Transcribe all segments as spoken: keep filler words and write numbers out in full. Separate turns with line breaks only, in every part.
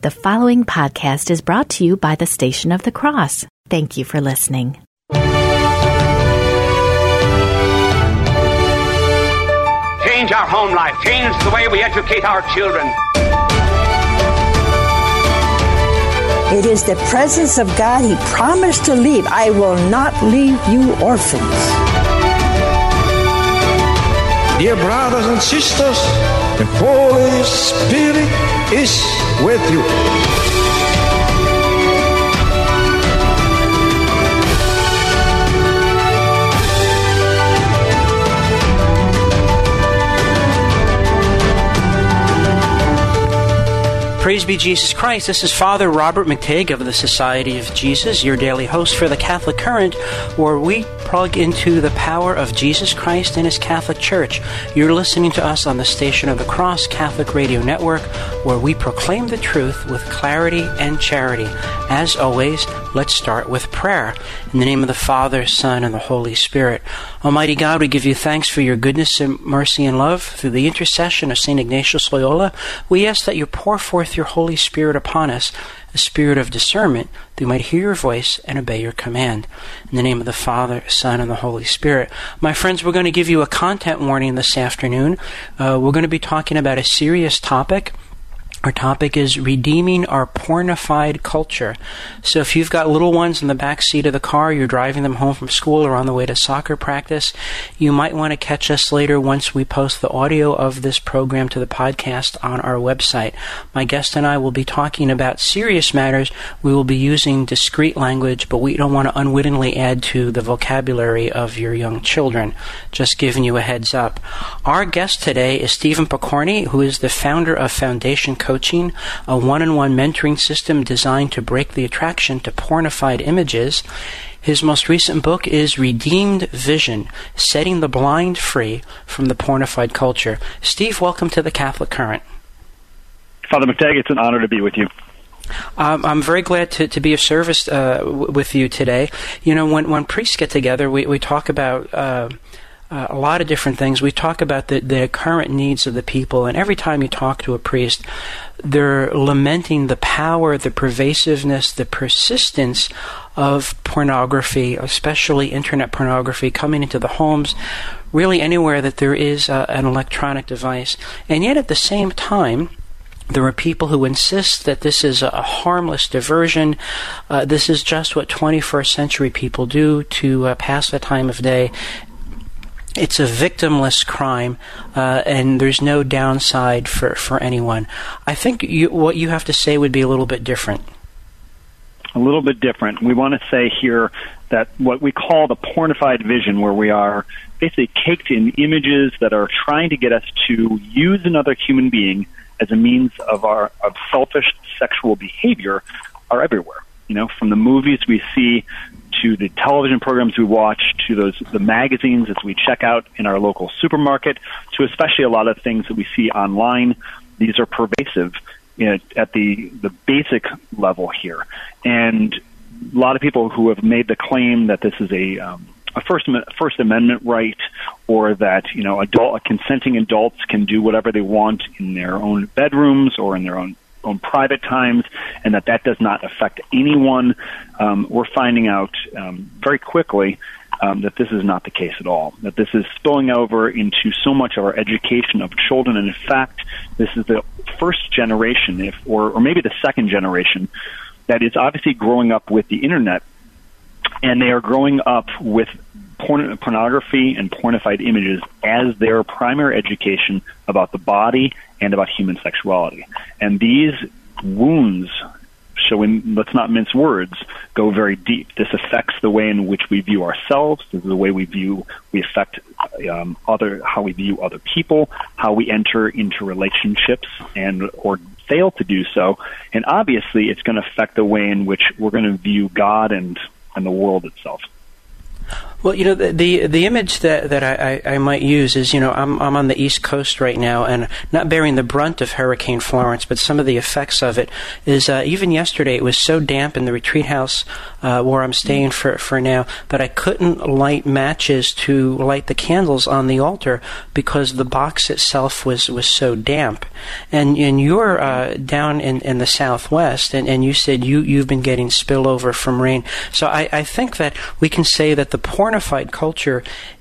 The following podcast is brought to you by the Station of the Cross. Thank you for listening.
Change our home life. Change the way we educate our children.
It is the presence of God. He promised to leave. I will not leave you orphans.
Dear brothers and sisters, the Holy Spirit is with you.
Praise be Jesus Christ. This is Father Robert McTague of the Society of Jesus, your daily host for the Catholic Current, where we plug into the power of Jesus Christ and His Catholic Church. You're listening to us on the Station of the Cross Catholic Radio Network, where we proclaim the truth with clarity and charity. As always, let's start with prayer. In the name of the Father, Son, and the Holy Spirit. Almighty God, we give you thanks for your goodness and mercy and love. Through the intercession of Saint Ignatius Loyola, we ask that you pour forth your Holy Spirit upon us, a spirit of discernment, that we might hear your voice and obey your command. In the name of the Father, Son, and the Holy Spirit. My friends, we're going to give you a content warning this afternoon. Uh, we're going to be talking about a serious topic. Our topic is redeeming our pornified culture. So if you've got little ones in the back seat of the car, you're driving them home from school or on the way to soccer practice, you might want to catch us later once we post the audio of this program to the podcast on our website. My guest and I will be talking about serious matters. We will be using discreet language, but we don't want to unwittingly add to the vocabulary of your young children. Just giving you a heads up. Our guest today is Stephen Pokorny, who is the founder of Foundation Coaching. Coaching, a one-on-one mentoring system designed to break the attraction to pornified images. His most recent book is Redeemed Vision, Setting the Blind Free from the Pornified Culture. Steve, welcome to the Catholic Current.
Father McTague, it's an honor to be with you.
Um, I'm very glad to, to be of service uh, w- with you today. You know, when, when priests get together, we, we talk about uh, Uh, a lot of different things. We talk about the, the current needs of the people, and every time you talk to a priest, they're lamenting the power, the pervasiveness, the persistence of pornography, especially internet pornography, coming into the homes, really anywhere that there is uh, an electronic device. And yet at the same time, there are people who insist that this is a harmless diversion. Uh, this is just what twenty-first century people do to uh, pass the time of day. It's a victimless crime, uh, and there's no downside for, for anyone. I think you, what you have to say would be a little bit different.
A little bit different. We want to say here that what we call the pornified vision, where we are basically caked in images that are trying to get us to use another human being as a means of our of selfish sexual behavior, are everywhere. You know, from the movies we see to the television programs we watch, to those the magazines that we check out in our local supermarket, to especially a lot of things that we see online. These are pervasive, you know, at the the basic level here. And a lot of people who have made the claim that this is a um, a First First Amendment right, or that, you know, adult consenting adults can do whatever they want in their own bedrooms or in their own own private times, and that that does not affect anyone. Um, we're finding out um, very quickly um, that this is not the case at all, that this is spilling over into so much of our education of children. And in fact, this is the first generation, if or, or maybe the second generation, that is obviously growing up with the internet, and they are growing up with porn- pornography and pornified images as their primary education about the body and about human sexuality. And these wounds, so in, let's not mince words, go very deep. This affects the way in which we view ourselves. This is the way we view, we affect um, other, how we view other people, how we enter into relationships and or fail to do so. And obviously, it's going to affect the way in which we're going to view God and and the world itself.
Well, you know, the the, the image that, that I, I, I might use is, you know, I'm I'm on the East Coast right now, and not bearing the brunt of Hurricane Florence, but some of the effects of it is, uh, even yesterday, it was so damp in the retreat house uh, where I'm staying for, for now that I couldn't light matches to light the candles on the altar because the box itself was, was so damp. And and you're uh, down in, in the Southwest, and, and you said you, you've been getting spillover from rain. So I, I think that we can say that the pornified culture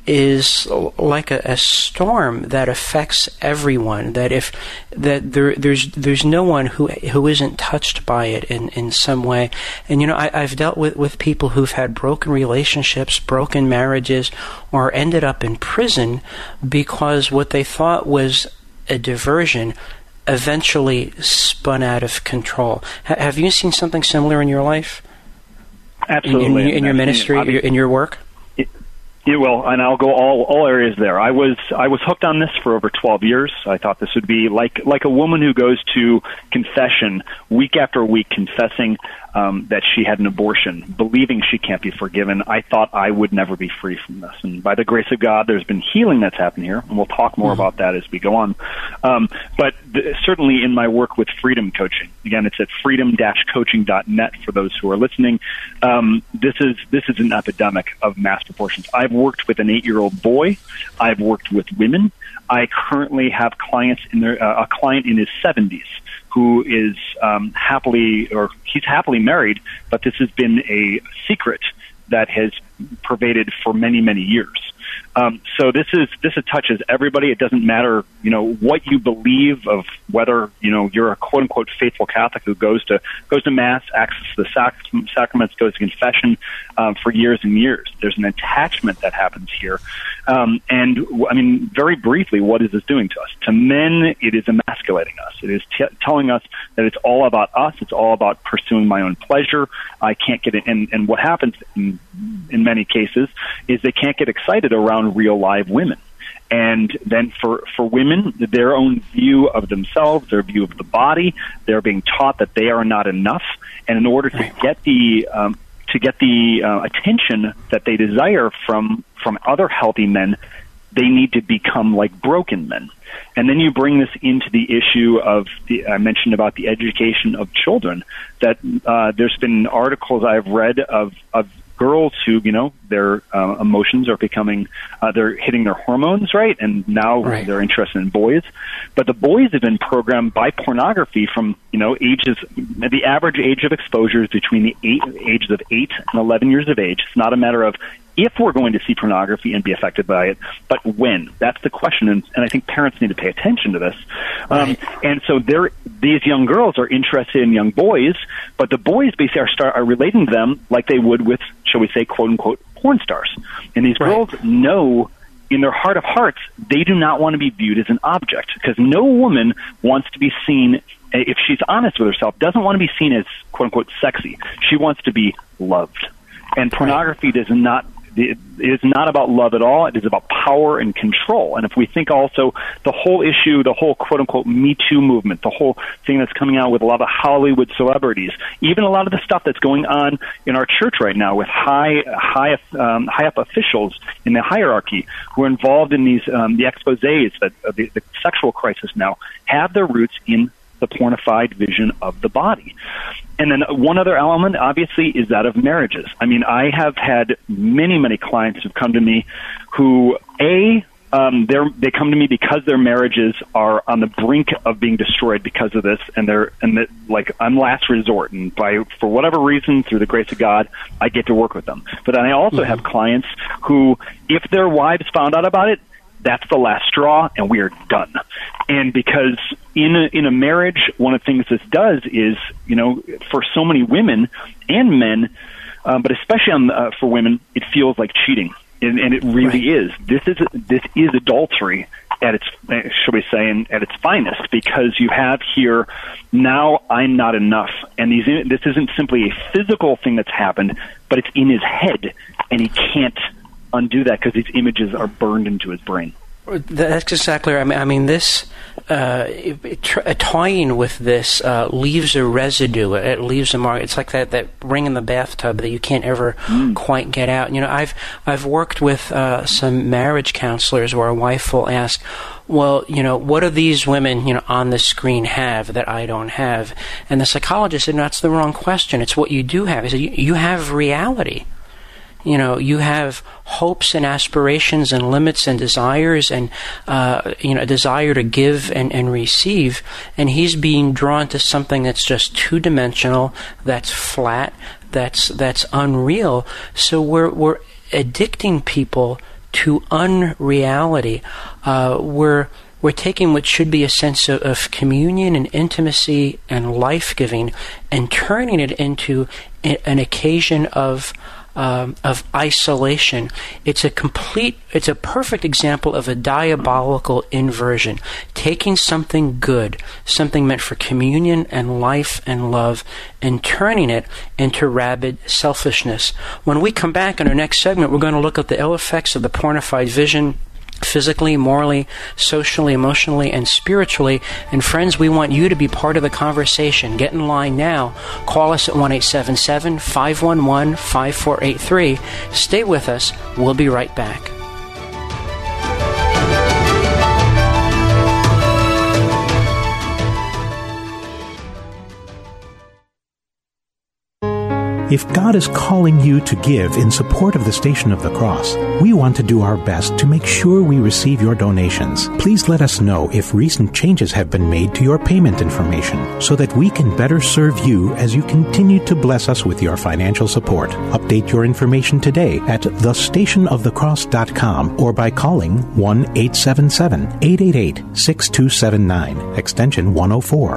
is like a, a storm that affects everyone. That if that there there's there's no one who who isn't touched by it in, in some way. And you know, I, I've dealt with, with people who've had broken relationships, broken marriages, or ended up in prison because what they thought was a diversion eventually spun out of control. H- have you seen something similar in your life?
Absolutely.
In, in, in your ministry, in your, in your work?
Yeah, well, and I'll go all all areas there. I was I was hooked on this for over twelve years. I thought this would be like like a woman who goes to confession week after week, confessing um, that she had an abortion, believing she can't be forgiven. I thought I would never be free from this, and by the grace of God, there's been healing that's happened here, and we'll talk more mm-hmm. about that as we go on. Um, but th- certainly in my work with Freedom Coaching, again, it's at freedom dash coaching dot net for those who are listening. Um, this is this is an epidemic of mass proportions. I've worked with an eight-year-old boy. I've worked with women. I currently have clients in their uh, a client in his seventies who is um, happily or he's happily married, but this has been a secret that has pervaded for many many years. Um, so this is this is touches everybody. It doesn't matter, you know, what you believe of whether you know you're a quote unquote faithful Catholic who goes to goes to mass, accesses the sac- sacraments, goes to confession um, for years and years. There's an attachment that happens here, um, and I mean, very briefly, what is this doing to us? To men, it is emasculating us. It is t- telling us that it's all about us. It's all about pursuing my own pleasure. I can't get it, and, and what happens in, in many cases is they can't get excited around real live women. And then for, for women, their own view of themselves, their view of the body, they're being taught that they are not enough. And in order to get the um, to get the uh, attention that they desire from from other healthy men, they need to become like broken men. And then you bring this into the issue of the, I mentioned about the education of children, that uh, there's been articles I've read of, of girls who, you know, their uh, emotions are becoming, uh, they're hitting their hormones, right? And now right. they're interested in boys. But the boys have been programmed by pornography from, you know, ages, the average age of exposure is between the eight, ages of eight and eleven years of age. It's not a matter of if we're going to see pornography and be affected by it, but when. That's the question, and, and I think parents need to pay attention to this. Um, right. And so they're, these young girls are interested in young boys, but the boys basically are, start, are relating to them like they would with, shall we say, quote-unquote, porn stars. And these right. girls know in their heart of hearts they do not want to be viewed as an object, because no woman wants to be seen, if she's honest with herself, doesn't want to be seen as, quote-unquote, sexy. She wants to be loved. And pornography does not It is not about love at all. It is about power and control. And if we think also the whole issue, the whole quote-unquote Me Too movement, the whole thing that's coming out with a lot of Hollywood celebrities, even a lot of the stuff that's going on in our church right now with high high, um, high up officials in the hierarchy who are involved in these um, the exposés that uh, the, the sexual crisis now have their roots in the pornified vision of the body. And then one other element, obviously, is that of marriages. I mean, I have had many, many clients who've come to me who, A, um, they're, they come to me because their marriages are on the brink of being destroyed because of this, and they're, and that, like, I'm last resort, and by, for whatever reason, through the grace of God, I get to work with them. But then I also mm-hmm. have clients who, if their wives found out about it, that's the last straw, and we are done. And because in a, in a marriage, one of the things this does is, you know, for so many women and men, um, but especially on, uh, for women, it feels like cheating, and, and it really right. is. This is this is adultery at its, shall we say, in, at its finest, because you have here now I'm not enough, and these this isn't simply a physical thing that's happened, but it's in his head, and he can't undo that because these images are burned into his brain.
That's exactly right. I mean, I mean, this uh, tr- toying with this uh, leaves a residue. It leaves a mark. It's like that, that ring in the bathtub that you can't ever mm. quite get out. You know, I've I've worked with uh, some marriage counselors where a wife will ask, well, you know, what do these women, you know, on the screen have that I don't have? And the psychologist said, no, that's the wrong question. It's what you do have. He said, you, you have reality. You know, you have hopes and aspirations and limits and desires and, uh, you know, a desire to give and, and receive. And he's being drawn to something that's just two-dimensional, that's flat, that's that's unreal. So we're we're addicting people to unreality. Uh, we're we're taking what should be a sense of, of communion and intimacy and life-giving and turning it into a, an occasion of Um, of isolation. It's a complete, it's a perfect example of a diabolical inversion. Taking something good, something meant for communion and life and love, and turning it into rabid selfishness. When we come back in our next segment, we're going to look at the ill effects of the pornified vision, physically, morally, socially, emotionally, and spiritually. And friends, we want you to be part of the conversation. Get in line now. Call us at one eight seven seven, five one one, five four eight three. Stay with us. We'll be right back.
If God is calling you to give in support of the Station of the Cross, we want to do our best to make sure we receive your donations. Please let us know if recent changes have been made to your payment information so that we can better serve you as you continue to bless us with your financial support. Update your information today at the station of the cross dot com or by calling one eight seven seven, eight eight eight, six two seven nine, extension one oh four.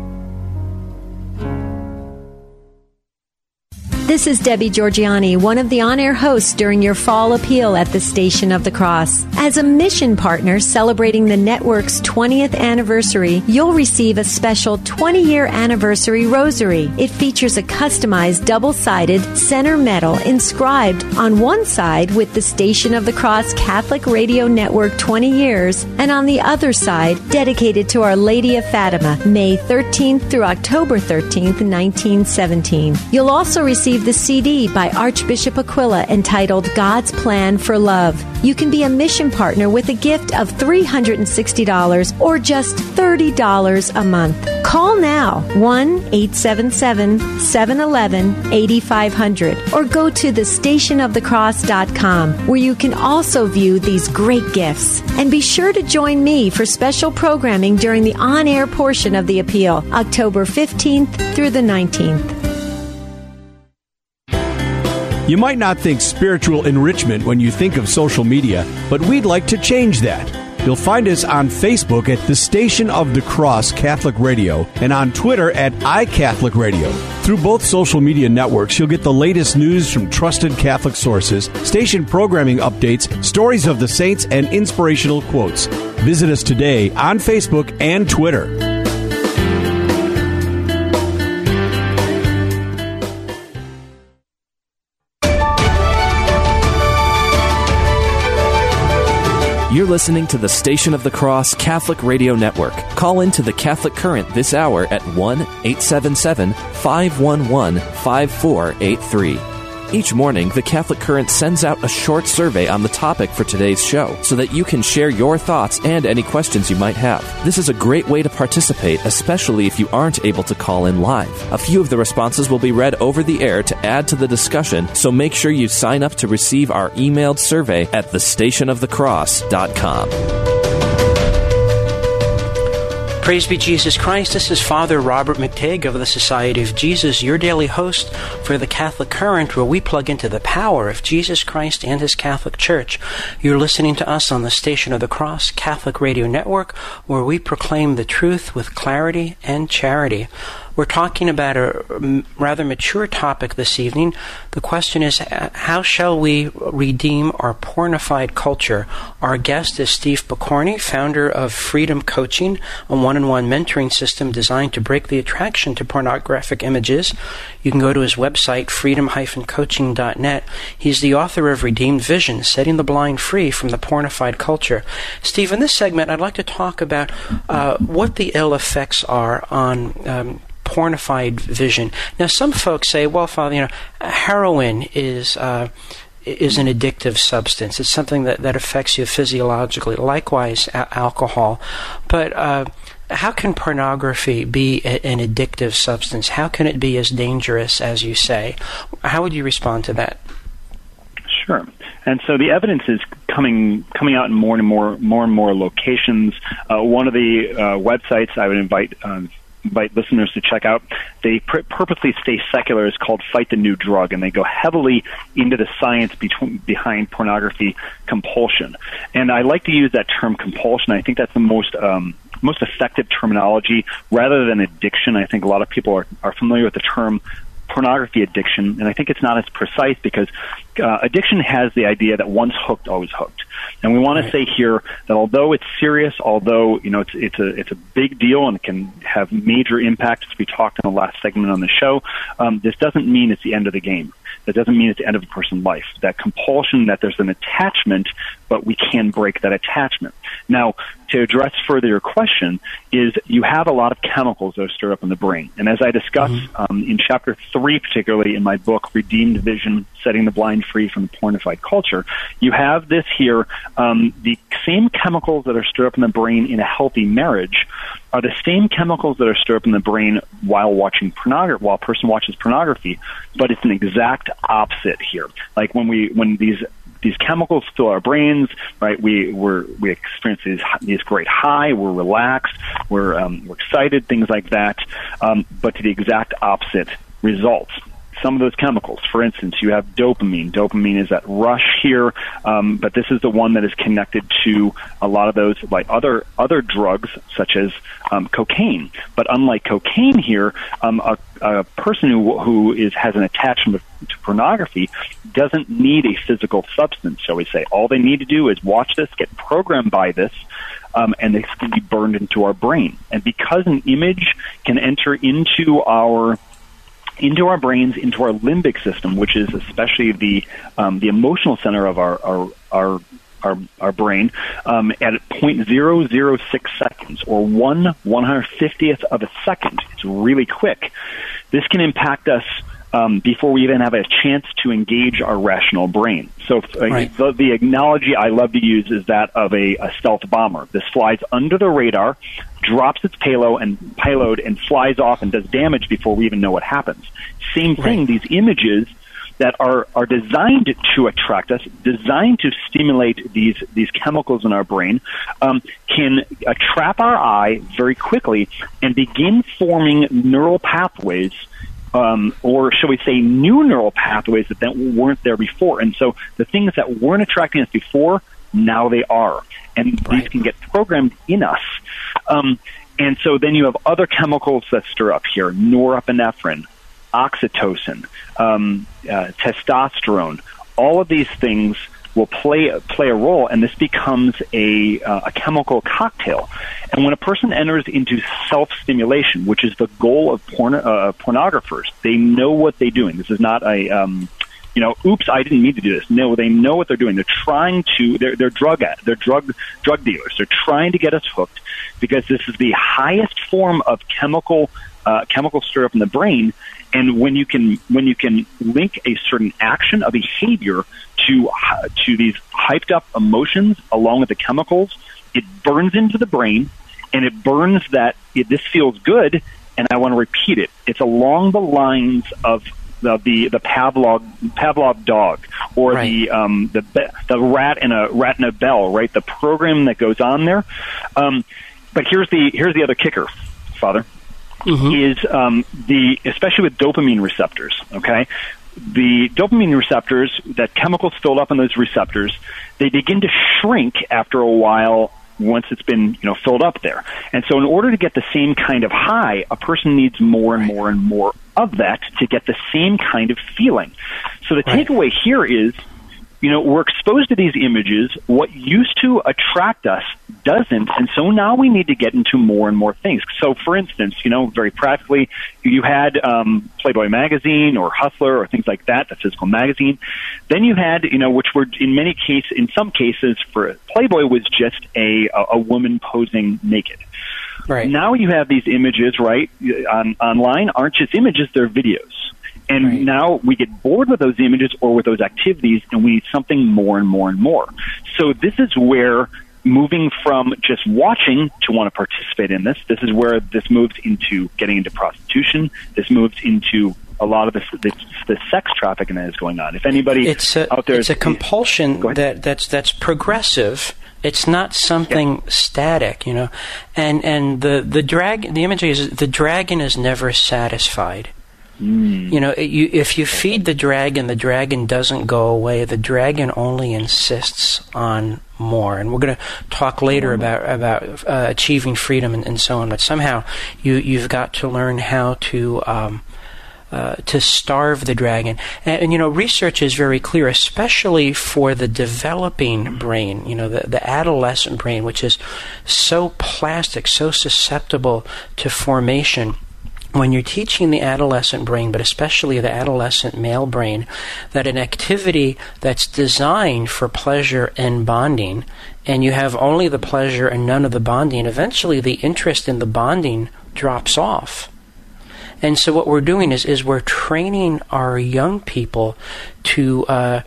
This is Debbie Georgiani, one of the on-air hosts during your fall appeal at the Station of the Cross. As a mission partner celebrating the network's twentieth anniversary, you'll receive a special twenty-year anniversary rosary. It features a customized double-sided center medal inscribed on one side with the Station of the Cross Catholic Radio Network twenty years, and on the other side dedicated to Our Lady of Fatima, May thirteenth through October thirteenth, nineteen seventeen. You'll also receive the C D by Archbishop Aquila entitled God's Plan for Love. You can be a mission partner with a gift of three hundred sixty dollars or just thirty dollars a month. Call now, one eight seven seven, seven one one, eight five zero zero, or go to the station of the cross dot com, where you can also view these great gifts. And be sure to join me for special programming during the on-air portion of the appeal, October fifteenth through the nineteenth.
You might not think spiritual enrichment when you think of social media, but we'd like to change that. You'll find us on Facebook at the Station of the Cross Catholic Radio and on Twitter at iCatholic Radio. Through both social media networks, you'll get the latest news from trusted Catholic sources, station programming updates, stories of the saints, and inspirational quotes. Visit us today on Facebook and Twitter.
You're listening to the Station of the Cross Catholic Radio Network. Call into the Catholic Current this hour at one eight seven seven, five one one, five four eight three. Each morning, the Catholic Current sends out a short survey on the topic for today's show so that you can share your thoughts and any questions you might have. This is a great way to participate, especially if you aren't able to call in live. A few of the responses will be read over the air to add to the discussion, so make sure you sign up to receive our emailed survey at the station of the cross dot com.
Praise be Jesus Christ. This is Father Robert McTague of the Society of Jesus, your daily host for the Catholic Current, where we plug into the power of Jesus Christ and His Catholic Church. You're listening to us on the Station of the Cross Catholic Radio Network, where we proclaim the truth with clarity and charity. We're talking about a rather mature topic this evening. The question is, how shall we redeem our pornified culture? Our guest is Steve Pokorny, founder of Freedom Coaching, a one-on-one mentoring system designed to break the attraction to pornographic images. You can go to his website, freedom dash coaching dot net. He's the author of Redeemed Vision, Setting the Blind Free from the Pornified Culture. Steve, in this segment, I'd like to talk about uh, what the ill effects are on um, pornified vision. Now, some folks say, well, Father, you know, heroin is uh, is an addictive substance. It's something that, that affects you physiologically. Likewise, a- alcohol. But uh, how can pornography be a, an addictive substance? How can it be as dangerous as you say? How would you respond to that?
Sure. And so the evidence is coming coming out in more and more more and more locations. Uh, one of the uh, websites I would invite um, invite listeners to check out, they pr- purposely stay secular, is called Fight the New Drug, and they go heavily into the science between, behind pornography compulsion. And I like to use that term compulsion. I think that's the most um, most effective terminology rather than addiction. I think a lot of people are, are familiar with the term pornography addiction, and I think it's not as precise because uh, addiction has the idea that once hooked, always hooked. And we want to say here that although it's serious, although you know it's it's a it's a big deal and it can have major impact, as we talked in the last segment on the show, um, this doesn't mean it's the end of the game. That doesn't mean it's the end of a person's life. That compulsion, that there's an attachment, but we can break that attachment. Now, to address further your question, is you have a lot of chemicals that are stirred up in the brain. And as I discuss mm-hmm. um, in chapter three, particularly in my book, Redeemed Vision, Setting the Blind Free from the Pornified Culture, you have this here, um, the same chemicals that are stirred up in the brain in a healthy marriage are the same chemicals that are stirred up in the brain while watching pornography, while a person watches pornography, but it's an exact opposite here. Like when we, when these these chemicals fill our brains, right? We we're, we experience these these great high. We're relaxed. We're um, we're excited. Things like that. Um, but to the exact opposite results. Some of those chemicals, for instance, you have dopamine. Dopamine is that rush here, um, but this is the one that is connected to a lot of those, like other other drugs, such as um, cocaine. But unlike cocaine here, um, a, a person who who is has an attachment to pornography doesn't need a physical substance, shall we say. All they need to do is watch this, get programmed by this, um, and this can be burned into our brain. And because an image can enter into our into our brains, into our limbic system, which is especially the um, the emotional center of our our our our, our brain, um, at zero point zero zero six seconds, or one one hundred fiftieth of a second. It's really quick. This can impact us um, before we even have a chance to engage our rational brain. So uh, right. the, the analogy I love to use is that of a, a stealth bomber. This flies under the radar, drops its payload and payload and flies off and does damage before we even know what happens. Same thing, right. These images that are, are designed to attract us, designed to stimulate these, these chemicals in our brain, um, can uh, trap our eye very quickly and begin forming neural pathways, um, or shall we say new neural pathways that, that weren't there before. And so the things that weren't attracting us before, now they are. And right. these can get programmed in us. Um, and so then you have other chemicals that stir up here, norepinephrine, oxytocin, um, uh, testosterone. All of these things will play play a role, and this becomes a uh, a chemical cocktail. And when a person enters into self-stimulation, which is the goal of porn, uh, pornographers, they know what they're doing. This is not a um, you know, oops, I didn't mean to do this. No, they know what they're doing. They're trying to. They're they're drug at. They're drug drug dealers. They're trying to get us hooked because this is the highest form of chemical uh, chemical stir up in the brain. And when you can when you can link a certain action, a behavior to to these hyped up emotions along with the chemicals, it burns into the brain, and it burns that it, this feels good, and I want to repeat it. It's along the lines of the the, the Pavlov Pavlov dog, or right. the um the the rat in a rat in a bell, right? The program that goes on there. Um, but here's the here's the other kicker, Father. Mm-hmm. Is um, the especially with dopamine receptors, okay? The dopamine receptors, that chemicals filled up on those receptors, they begin to shrink after a while once it's been, you know, filled up there. And so in order to get the same kind of high, a person needs more and more and more of that to get the same kind of feeling. So the
Right.
takeaway here is, you know, we're exposed to these images. What used to attract us doesn't, and so now we need to get into more and more things. So, for instance, you know, very practically, you had um, Playboy magazine or Hustler or things like that, the physical magazine. Then you had, you know, which were in many cases, in some cases, for Playboy was just a a, a woman posing naked.
Right.
Now you have these images, right, on online aren't just images; they're videos. And
Right.
now we get bored with those images or with those activities, and we need something more and more and more. So this is where moving from just watching to want to participate in this, this is where this moves into getting into prostitution. This moves into a lot of the, the, the sex trafficking that is going on. If anybody
it's a,
out there...
It's a compulsion that, that's, that's progressive. It's not something
yeah.
static, you know. And, and the, the, drag, the imagery is the dragon is never satisfied.
Mm.
You know, you, if you feed the dragon, the dragon doesn't go away. The dragon only insists on more. And we're going to talk later about about uh, achieving freedom and, and so on. But somehow, you you've got to learn how to um, uh, to starve the dragon. And, and you know, research is very clear, especially for the developing brain. You know, the the adolescent brain, which is so plastic, so susceptible to formation. When you're teaching the adolescent brain, but especially the adolescent male brain, that an activity that's designed for pleasure and bonding, and you have only the pleasure and none of the bonding, eventually the interest in the bonding drops off. And so what we're doing is, is we're training our young people to uh,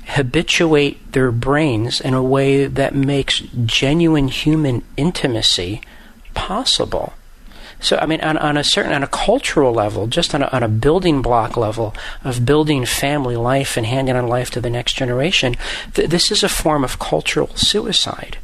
habituate their brains in a way that makes genuine human intimacy possible. So, I mean, on, on a certain, on a cultural level, just on a, on a building block level of building family life and handing on life to the next generation, th- this is a form of cultural suicide.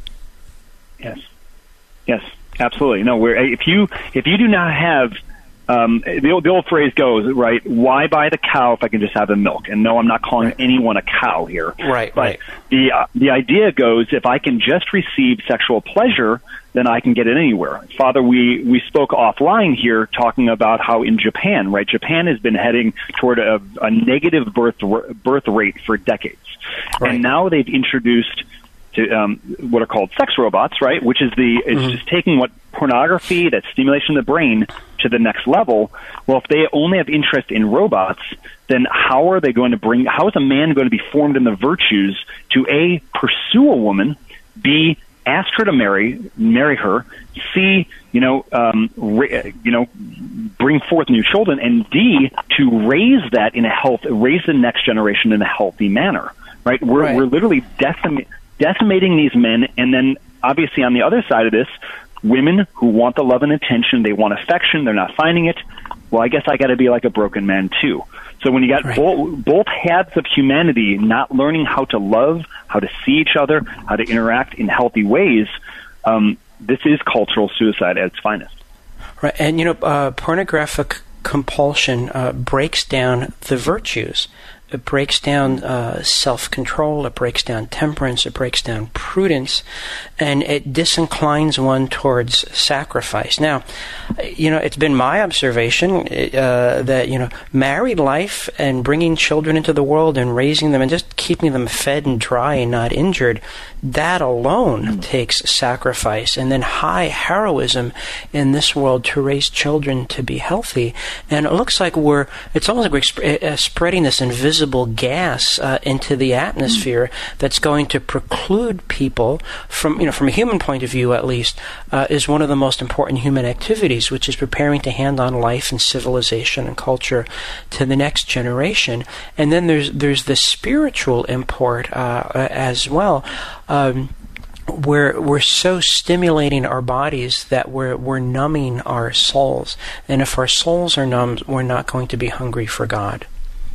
Yes, yes, absolutely. No, we're, if you if you do not have um, the old, the old phrase goes, right? Why buy the cow if I can just have the milk? And no, I'm not calling
right.
anyone a cow here.
Right,
but
right.
The uh, the idea goes, if I can just receive sexual pleasure, then I can get it anywhere. Father, we, we spoke offline here talking about how in Japan, right, Japan has been heading toward a, a negative birth birth rate for decades.
Right.
And now they've introduced to um, what are called sex robots, right, which is the is
Mm-hmm.
just taking what pornography, that stimulation of the brain, to the next level. Well, if they only have interest in robots, then how are they going to bring, how is a man going to be formed in the virtues to A, pursue a woman, B, ask her to marry, marry her, C, you know, um, ra- you know, bring forth new children, and D, to raise that in a health, raise the next generation in a healthy manner, right? We're
Right.
we're literally decim- decimating these men, and then obviously on the other side of this, women who want the love and attention, they want affection, they're not finding it. Well, I guess I got to be like a broken man too. So when you got
Right.
both, both halves of humanity not learning how to love, how to see each other, how to interact in healthy ways, um, this is cultural suicide at its finest.
Right, and you know, uh, pornographic compulsion uh, breaks down the virtues. It breaks down uh, self-control, it breaks down temperance, it breaks down prudence, and it disinclines one towards sacrifice. Now, you know, it's been my observation uh, that, you know, married life and bringing children into the world and raising them and just keeping them fed and dry and not injured, that alone mm. takes sacrifice, and then high heroism in this world to raise children to be healthy. And it looks like we're, it's almost like we're sp- uh, spreading this invisible gas uh, into the atmosphere mm. that's going to preclude people from, you know, from a human point of view at least, uh, is one of the most important human activities, which is preparing to hand on life and civilization and culture to the next generation. And then there's there's the spiritual import uh, as well. Um, We're we're so stimulating our bodies that we're we're numbing our souls, and if our souls are numbed, we're not going to be hungry for God.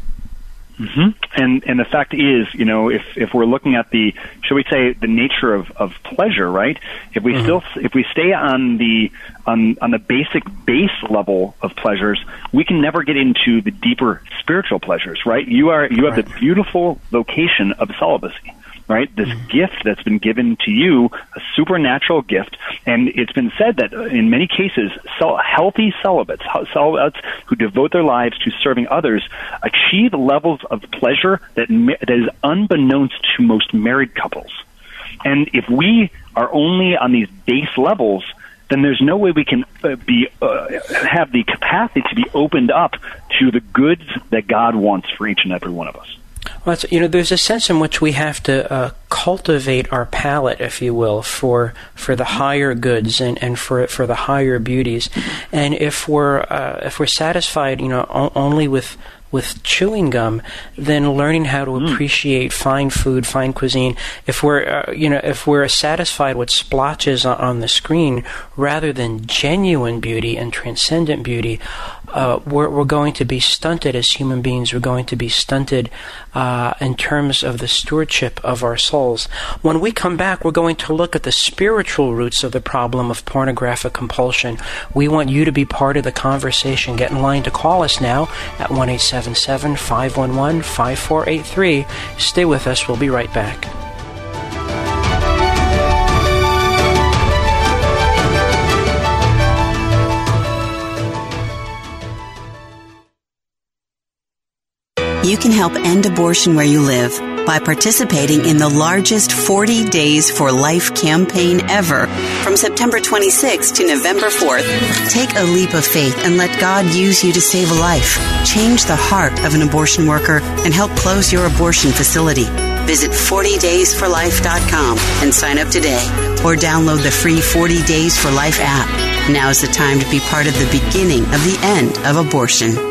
Mm-hmm. And and the fact is, you know, if if we're looking at the, shall we say, the nature of, of pleasure, right? If we mm-hmm. still if we stay on the on on the basic base level of pleasures, we can never get into the deeper spiritual pleasures, right? You are you have right. the beautiful vocation of celibacy. right? This gift that's been given to you, a supernatural gift. And it's been said that in many cases, healthy celibates, celibates who devote their lives to serving others, achieve levels of pleasure that, that is unbeknownst to most married couples. And if we are only on these base levels, then there's no way we can uh, be uh, have the capacity to be opened up to the goods that God wants for each and every one of us.
Well, it's, you know, there's a sense in which we have to uh, cultivate our palate, if you will, for for the higher goods and, and for for the higher beauties. And if we're uh, if we're satisfied, you know, o- only with with chewing gum, then learning how to mm. appreciate fine food, fine cuisine. If we're, uh, you know, if we're satisfied with splotches on, on the screen rather than genuine beauty and transcendent beauty, uh, we're, we're going to be stunted as human beings. We're going to be stunted uh, in terms of the stewardship of our souls. When we come back, we're going to look at the spiritual roots of the problem of pornographic compulsion. We want you to be part of the conversation. Get in line to call us now at one eight seven seven, five one one, five four eight three. Stay with us. We'll be right back.
You can help end abortion where you live by participating in the largest forty Days for Life campaign ever from September twenty-sixth to November fourth. Take a leap of faith and let God use you to save a life. Change the heart of an abortion worker and help close your abortion facility. Visit forty days for life dot com and sign up today, or download the free forty Days for Life app. Now's the time to be part of the beginning of the end of abortion.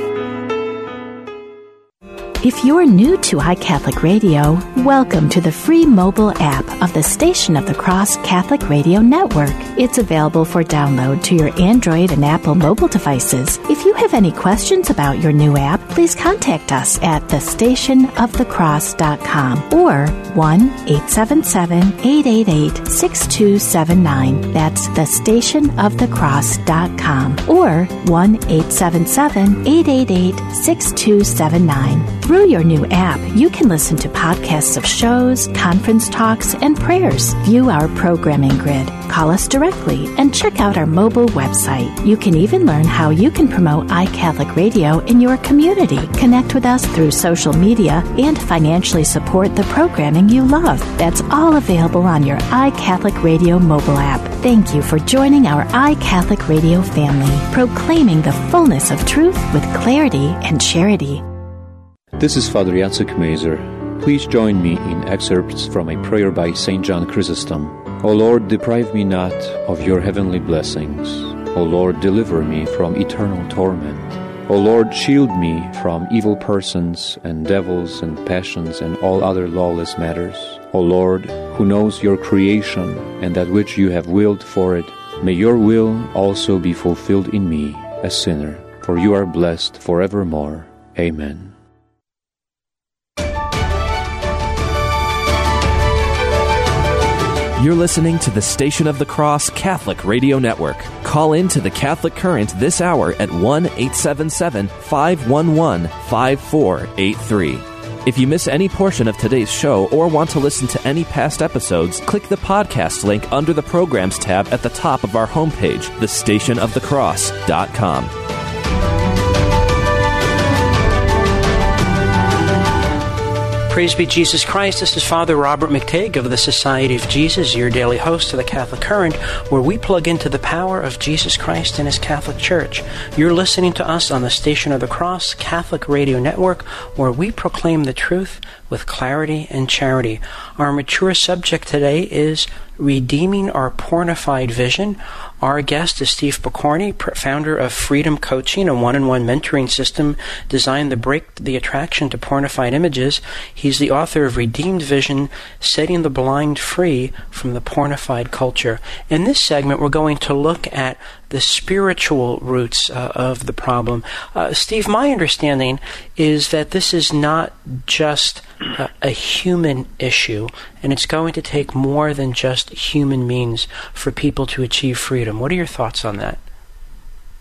If you're new to iCatholic Radio, welcome to the free mobile app of the Station of the Cross Catholic Radio Network. It's available for download to your Android and Apple mobile devices. If you have any questions about your new app, please contact us at the station of the cross dot com or one eight seven seven, eight eight eight, six two seven nine. That's the station of the cross dot com or one eight seven seven, eight eight eight, six two seven nine. Through your new app, you can listen to podcasts of shows, conference talks, and prayers. View our programming grid, call us directly, and check out our mobile website. You can even learn how you can promote iCatholic Radio in your community. Connect with us through social media and financially support the programming you love. That's all available on your iCatholic Radio mobile app. Thank you for joining our iCatholic Radio family, proclaiming the fullness of truth with clarity and charity.
This is Father Jacek Mazer. Please join me in excerpts from a prayer by Saint John Chrysostom. O Lord, deprive me not of your heavenly blessings. O Lord, deliver me from eternal torment. O Lord, shield me from evil persons and devils and passions and all other lawless matters. O Lord, who knows your creation and that which you have willed for it, may your will also be fulfilled in me, a sinner, for you are blessed forevermore. Amen.
You're listening to the Station of the Cross Catholic Radio Network. Call in to the Catholic Current this hour at one eight seven seven, five one one, five four eight three. If you miss any portion of today's show or want to listen to any past episodes, click the podcast link under the Programs tab at the top of our homepage, the station of the cross dot com.
Praise be Jesus Christ. This is Father Robert McTague of the Society of Jesus, your daily host of the Catholic Current, where we plug into the power of Jesus Christ and His Catholic Church. You're listening to us on the Station of the Cross Catholic Radio Network, where we proclaim the truth with clarity and charity. Our mature subject today is redeeming our pornified vision. Our guest is Steve Pokorny, founder of Freedom Coaching, a one-on-one mentoring system designed to break the attraction to pornified images. He's the author of Redeemed Vision, Setting the Blind Free from the Pornified Culture. In this segment, we're going to look at the spiritual roots uh, of the problem. Uh, Steve, my understanding is that this is not just uh, a human issue, and it's going to take more than just human means for people to achieve freedom. What are your thoughts on that?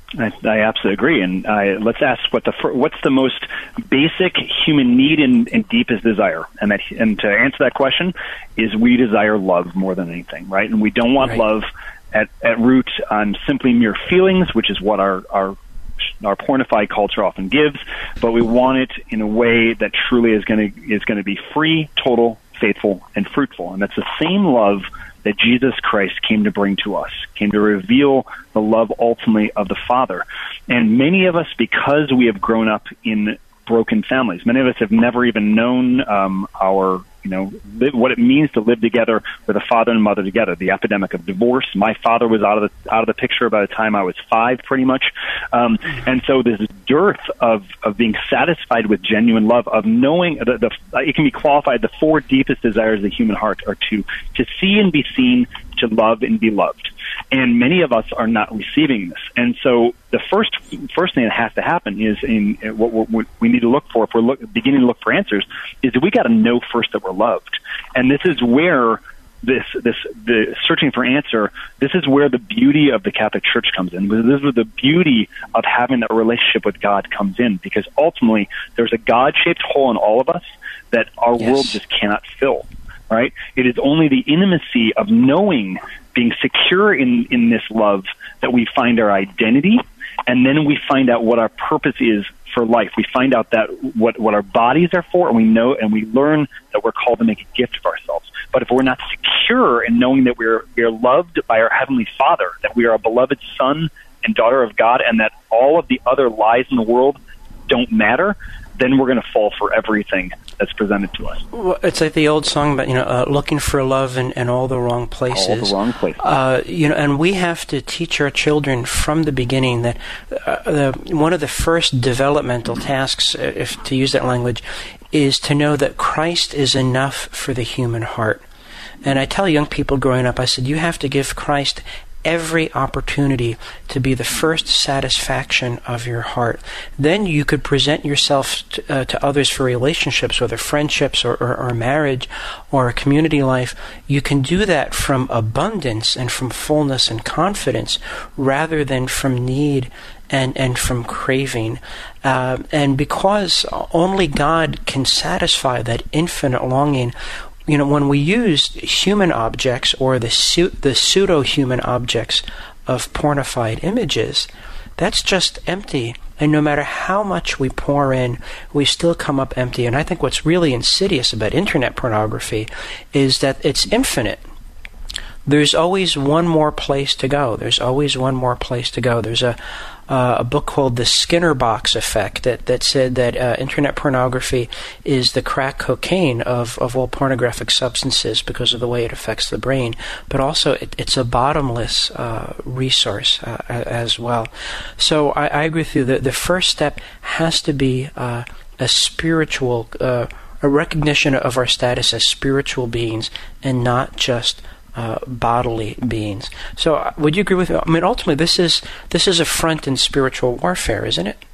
I, I absolutely agree, and I, let's ask what the what's the most basic human need and, and deepest desire, and that and to answer that question is we desire love more than anything, right? And we don't want
right.
love at at root on simply mere feelings, which is what our our our pornified culture often gives, but we want it in a way that truly is going to is going to be free, total, faithful, and fruitful, and that's the same love that Jesus Christ came to bring to us, came to reveal the love ultimately of the Father. And many of us, because we have grown up in broken families, many of us have never even known um, our, you know, live, what it means to live together with a father and mother together. The epidemic of divorce. My father was out of the out of the picture by the time I was five, pretty much. Um, and so this dearth of of being satisfied with genuine love, of knowing the, the it can be qualified. The four deepest desires of the human heart are to to see and be seen, to love and be loved. And many of us are not receiving this. And so the first first thing that has to happen is in what, what we need to look for, if we're look, beginning to look for answers, is that we got to know first that we're loved. And this is where this this the searching for answer. This is where the beauty of the Catholic Church comes in. This is where the beauty of having that relationship with God comes in, because ultimately there's a God-shaped hole in all of us that our
yes.
world just cannot fill. Right? It is only the intimacy of knowing, being secure in, in this love, that we find our identity, and then we find out what our purpose is for life. We find out that what, what our bodies are for, and we know and we learn that we're called to make a gift of ourselves. But if we're not secure in knowing that we're we are loved by our Heavenly Father, that we are a beloved son and daughter of God, and that all of the other lies in the world don't matter, then we're going to fall for everything that's presented to us.
Well, it's like the old song about, you know, uh, looking for love in, in all the wrong places.
All the wrong places.
Uh, you know, and we have to teach our children from the beginning that uh, the, one of the first developmental tasks, if to use that language, is to know that Christ is enough for the human heart. And I tell young people growing up, I said, you have to give Christ every opportunity to be the first satisfaction of your heart. Then you could present yourself to, uh, to others for relationships, whether friendships or, or, or marriage or a community life. You can do that from abundance and from fullness and confidence rather than from need and, and from craving. Uh, and because only God can satisfy that infinite longing, you know, when we use human objects or the su- the pseudo-human objects of pornified images, that's just empty. And no matter how much we pour in, we still come up empty. And I think what's really insidious about internet pornography is that it's infinite. There's always one more place to go. There's always one more place to go. There's a uh, a book called The Skinner Box Effect that, that said that uh, internet pornography is the crack cocaine of, of all pornographic substances because of the way it affects the brain. But also it, it's a bottomless uh, resource uh, as well. So I, I agree with you. The, the first step has to be uh, a spiritual, uh, a recognition of our status as spiritual beings and not just Uh, bodily beings. So, uh, would you agree with me? I mean, ultimately, this is this is a front in spiritual warfare, isn't it?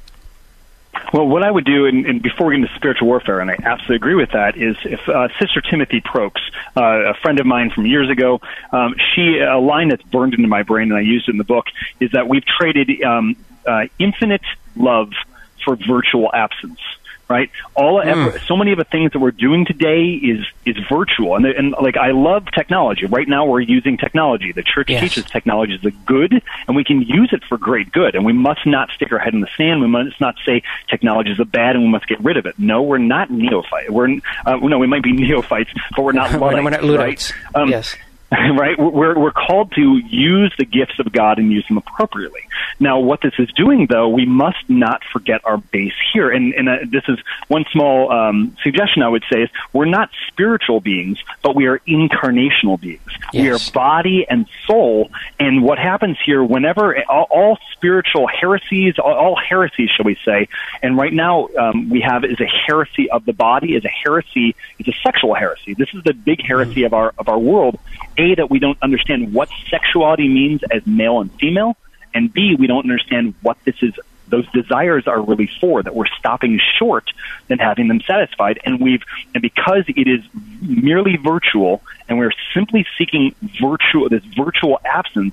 Well, what I would do, and, and before we get into spiritual warfare, and I absolutely agree with that, is if uh, Sister Timothy Prokes, uh, a friend of mine from years ago, um, she a line that's burned into my brain, and I used it in the book, is that we've traded um, uh, infinite love for virtual absence. Right, all mm. so many of the things that we're doing today is is virtual, and and like I love technology. Right now, we're using technology. The church yes. teaches technology is a good, and we can use it for great good. And we must not stick our head in the sand. We must not say technology is a bad, and we must get rid of it. No, we're not neophytes. We're uh, no, we might be neophytes, but we're not Luddites.
We're not Luddites.
Right? Um,
yes.
Right? We're, we're called to use the gifts of God and use them appropriately. Now, what this is doing, though, we must not forget our base here. And, and uh, this is one small um, suggestion I would say is we're not spiritual beings, but we are incarnational beings. Yes. We are body and soul. And what happens here, whenever all, all spiritual heresies, all, all heresies, shall we say, and right now um, we have is a heresy of the body, is a heresy, is a sexual heresy. This is the big heresy mm. of our of our world. A, that we don't understand what sexuality means as male and female, and B, we don't understand what this is, those desires are really for, that we're stopping short than having them satisfied. And we've, and because it is merely virtual, and we're simply seeking virtual, this virtual absence,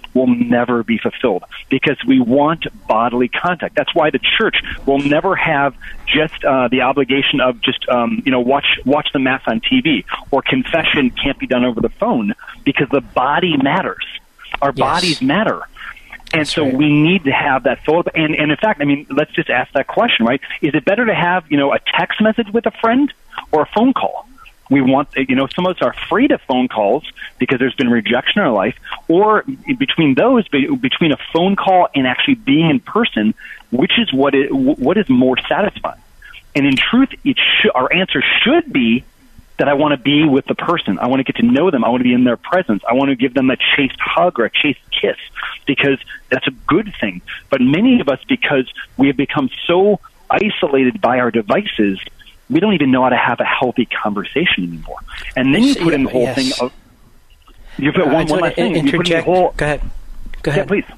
will never be fulfilled because we want bodily contact. That's why the church will never have just uh, the obligation of just um, you know watch watch the Mass on T V, or confession can't be done over the phone, because the body matters. Our yes. bodies matter. And That's so right. we need to have that photo. And, and in fact, I mean, let's just ask that question, right? Is it better to have, you know, a text message with a friend or a phone call? We want, you know, some of us are afraid of phone calls because there's been rejection in our life. Or between those, between a phone call and actually being in person, which is what it, what is more satisfying? And in truth, it sh- our answer should be that I want to be with the person. I want to get to know them. I want to be in their presence. I want to give them a chaste hug or a chaste kiss, because that's a good thing. But many of us, because we have become so isolated by our devices, we don't even know how to have a healthy conversation anymore. And then you put in the whole yes. thing of... You put uh, one, one last thing.
Interject.
You put in the whole,
Go ahead. Go ahead.
Yeah, please.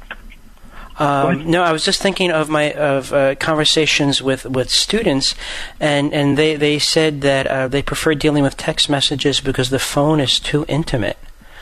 Um, no, I was just thinking of my of uh, conversations with, with students, and, and they, they said that uh, they prefer dealing with text messages because the phone is too intimate.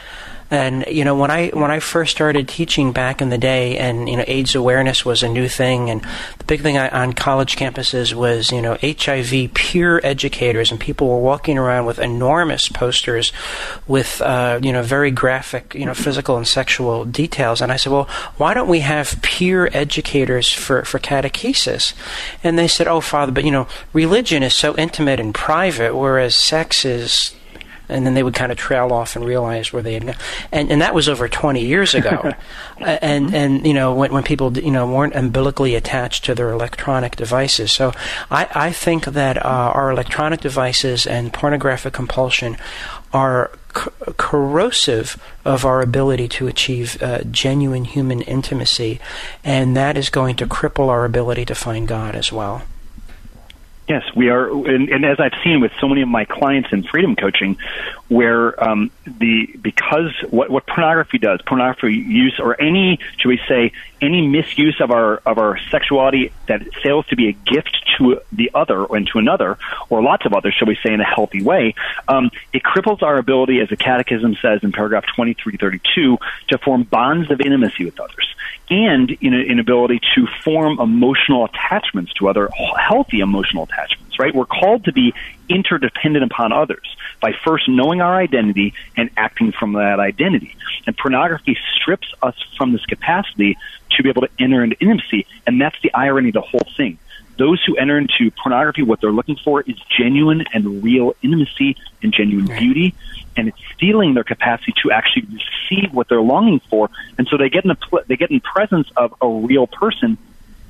And you know, when I when I first started teaching back in the day, and you know, AIDS awareness was a new thing, and the big thing on college campuses was you know H I V peer educators, and people were walking around with enormous posters with uh, you know very graphic you know physical and sexual details. And I said, well, why don't we have peer educators for for catechesis? And they said, oh, Father, but you know, religion is so intimate and private, whereas sex is. And then they would kind of trail off and realize where they had gone. And, and that was over twenty years ago. and, and you know, when, when people, you know, weren't umbilically attached to their electronic devices. So I, I think that uh, our electronic devices and pornographic compulsion are c- corrosive of our ability to achieve uh, genuine human intimacy. And that is going to cripple our ability to find God as well.
Yes, we are, and, and as I've seen with so many of my clients in freedom coaching, where um, the because what, what pornography does, pornography use, or any, should we say, any misuse of our of our sexuality that fails to be a gift to the other and to another, or lots of others, shall we say, in a healthy way, um, it cripples our ability, as the Catechism says in paragraph twenty-three thirty-two, to form bonds of intimacy with others, and in an ability to form emotional attachments to other, healthy emotional attachments, right? We're called to be interdependent upon others by first knowing our identity and acting from that identity. And pornography strips us from this capacity to be able to enter into intimacy, and that's the irony of the whole thing. Those who enter into pornography, what they're looking for is genuine and real intimacy and genuine right. beauty, and it's stealing their capacity to actually receive what they're longing for. And so they get in the they get in presence of a real person.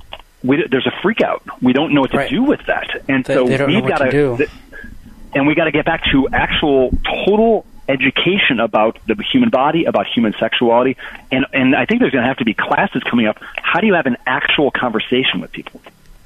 We, there's a freak out. We don't know what to right. do with that, and
they,
so
they
we've got to, and we got to get back to actual total education about the human body, about human sexuality, and and I think there's going to have to be classes coming up. How do you have an actual conversation with people?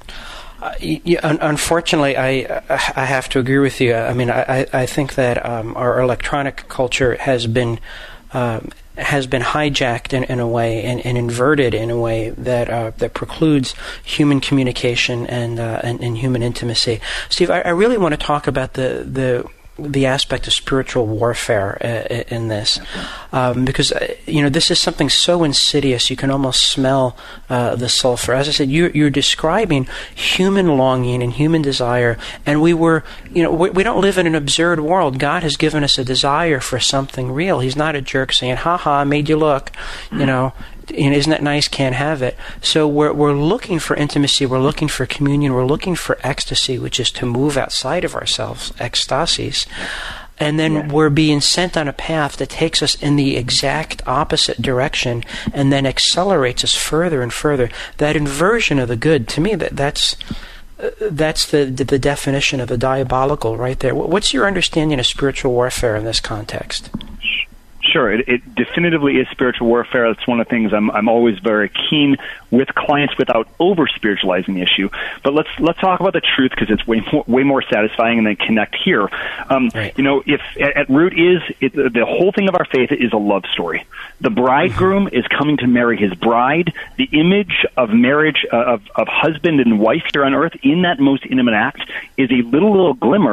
Uh, yeah, un- unfortunately, I I have to agree with you. I mean, I I think that um, our electronic culture has been um, has been hijacked in, in a way and, and inverted in a way that uh, that precludes human communication and, uh, and and human intimacy. Steve, I, I really want to talk about the the. the aspect of spiritual warfare uh, in this, um, because uh, you know this is something so insidious. You can almost smell uh, the sulfur. As I said, you're, you're describing human longing and human desire, and we were, you know, we, we don't live in an absurd world. God has given us a desire for something real. He's not a jerk saying, "Ha ha, I made you look," you know. And isn't that nice? Can't have it. So we're we're looking for intimacy. We're looking for communion. We're looking for ecstasy, which is to move outside of ourselves, ecstasis. And then yeah. we're being sent on a path that takes us in the exact opposite direction, and then accelerates us further and further. That inversion of the good, to me, that that's uh, that's the the definition of the diabolical right there. What's your understanding of spiritual warfare in this context?
Sure, it, it definitively is spiritual warfare. That's one of the things I'm I'm always very keen with clients without over spiritualizing the issue. But let's let's talk about the truth, because it's way more, way more satisfying, and then connect here. Um, right. You know, if at, at root is it, the whole thing of our faith is a love story. The bridegroom mm-hmm. is coming to marry his bride. The image of marriage uh, of of husband and wife here on earth in that most intimate act is a little little glimmer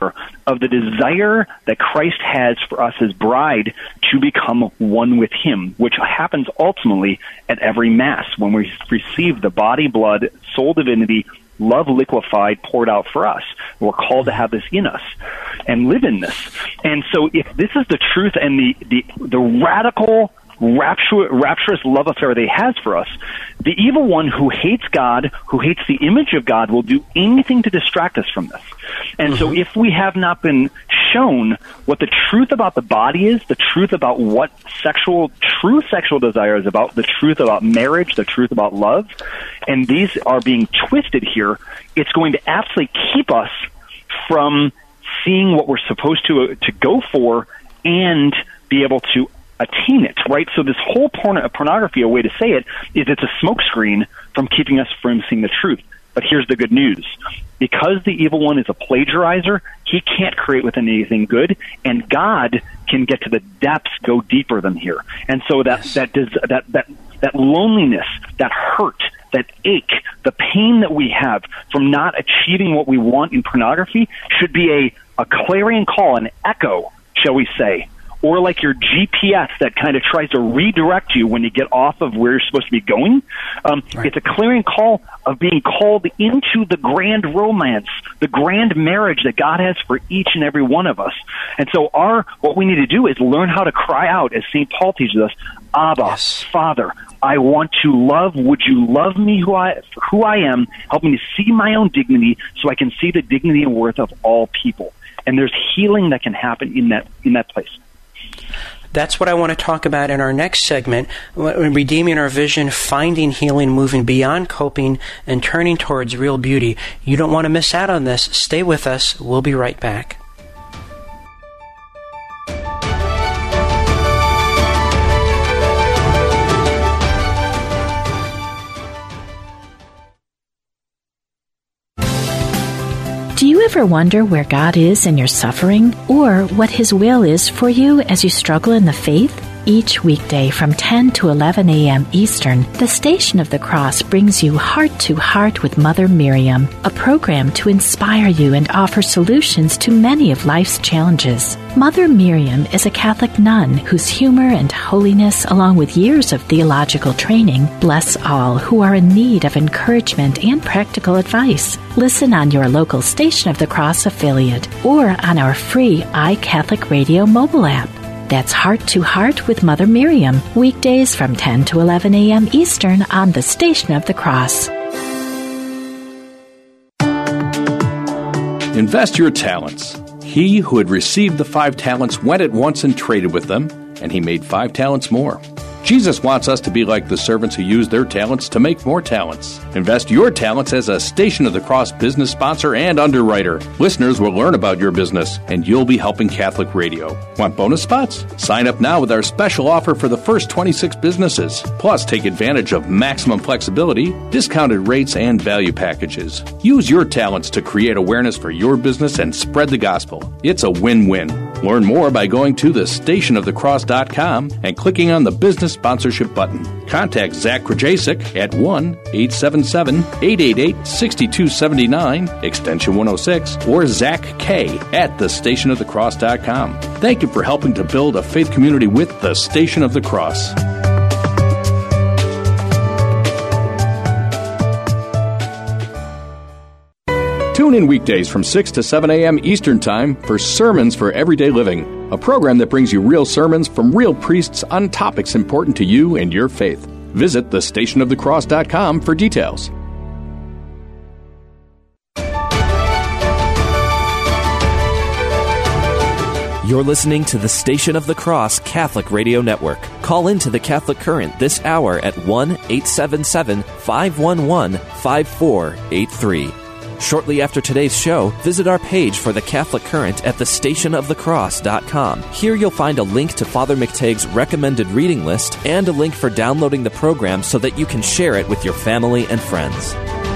of the desire that Christ has for us as bride to become one with him, which happens ultimately at every Mass when we receive the body, blood, soul divinity, love liquefied, poured out for us. We're called to have this in us and live in this. And so if this is the truth and the, the, the radical Rapture, rapturous love affair that he has for us, the evil one who hates God, who hates the image of God, will do anything to distract us from this. And mm-hmm. so if we have not been shown what the truth about the body is, the truth about what sexual, true sexual desire is about, the truth about marriage, the truth about love, and these are being twisted here, it's going to absolutely keep us from seeing what we're supposed to, uh, to go for and be able to attain it, right? So this whole porn- pornography, a way to say it, is it's a smokescreen from keeping us from seeing the truth. But here's the good news. Because the evil one is a plagiarizer, he can't create within anything good, and God can get to the depths, go deeper than here. And so that yes. that, does, that that that loneliness, that hurt, that ache, the pain that we have from not achieving what we want in pornography should be a, a clarion call, an echo, shall we say, or like your G P S that kind of tries to redirect you when you get off of where you're supposed to be going. Um, right. It's a clarion call of being called into the grand romance, the grand marriage that God has for each and every one of us. And so our what we need to do is learn how to cry out, as Saint Paul teaches us, Abba, yes. Father, I want to love. Would you love me who I, for who I am? Help me to see my own dignity so I can see the dignity and worth of all people. And there's healing that can happen in that in that place.
That's what I want to talk about in our next segment, Redeeming Our Vision, Finding Healing, Moving Beyond Coping, and Turning Towards Real Beauty. You don't want to miss out on this. Stay with us. We'll be right back.
Do you ever wonder where God is in your suffering, or what His will is for you as you struggle in the faith? Each weekday from ten to eleven a.m. Eastern, the Station of the Cross brings you Heart to Heart with Mother Miriam, a program to inspire you and offer solutions to many of life's challenges. Mother Miriam is a Catholic nun whose humor and holiness, along with years of theological training, bless all who are in need of encouragement and practical advice. Listen on your local Station of the Cross affiliate or on our free iCatholic Radio mobile app. That's Heart to Heart with Mother Miriam, weekdays from ten to eleven a.m. Eastern on the Station of the Cross.
Invest your talents. He who had received the five talents went at once and traded with them, and he made five talents more. Jesus wants us to be like the servants who use their talents to make more talents. Invest your talents as a Station of the Cross business sponsor and underwriter. Listeners will learn about your business, and you'll be helping Catholic Radio. Want bonus spots? Sign up now with our special offer for the first twenty-six businesses. Plus, take advantage of maximum flexibility, discounted rates, and value packages. Use your talents to create awareness for your business and spread the gospel. It's a win-win. Learn more by going to the station of the cross dot com and clicking on the business sponsorship button. Contact Zach Krajacek at one eight seven seven, eight eight eight, six two seven nine, extension one oh six, or Zach K at the station of the cross dot com. Thank you for helping to build a faith community with the Station of the Cross. Tune in weekdays from six to seven a.m. Eastern Time for Sermons for Everyday Living, a program that brings you real sermons from real priests on topics important to you and your faith. Visit the station of the cross dot com for details.
You're listening to the Station of the Cross Catholic Radio Network. Call into the Catholic Current this hour at one eight seven seven, five one one, five four eight three. Shortly after today's show, visit our page for the Catholic Current at the station of the cross dot com. Here you'll find a link to Father McTague's recommended reading list and a link for downloading the program so that you can share it with your family and friends.